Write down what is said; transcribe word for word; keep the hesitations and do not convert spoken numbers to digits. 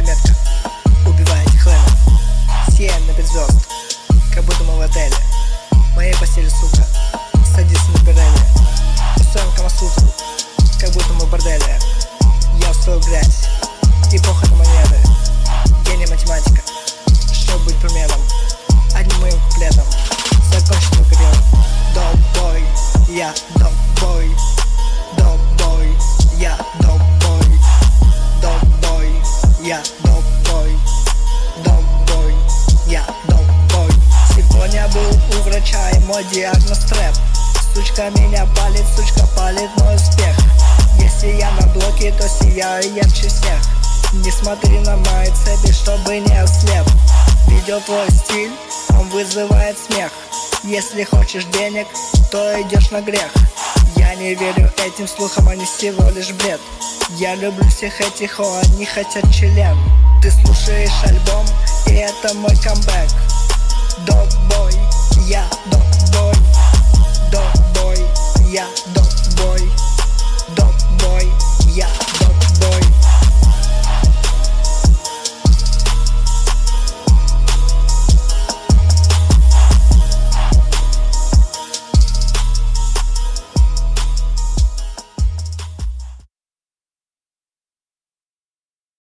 метка убивает хлэмов. Сияем на пять звезд, как будто мы в отеле. В моей постели, сука, садись на пирелли. Устроим камасутру, как будто мы в борделе. Я устрою грязь и похоть на манеры. Гений математика, чтобы быть примером. Одним моим куплетом закончить мою карьеру. Долбой, я долбой. Долбой, я долбой. Долбой, я долбой. Долбой, я долбой. Сегодня был у врача и мой диагноз трэп. Сучка меня палит, сучка палит мой успех. Если я на блоке, то сияю ярче всех. Не смотри на мои цепи, чтобы не ослеп. Видел твой стиль, он вызывает смех. Если хочешь денег, то идешь на грех. Я не верю этим слухам, они всего лишь бред. Я люблю всех этих, о, они хотят член. Ты слушаешь альбом, и это мой камбэк. Долбой, я долбой.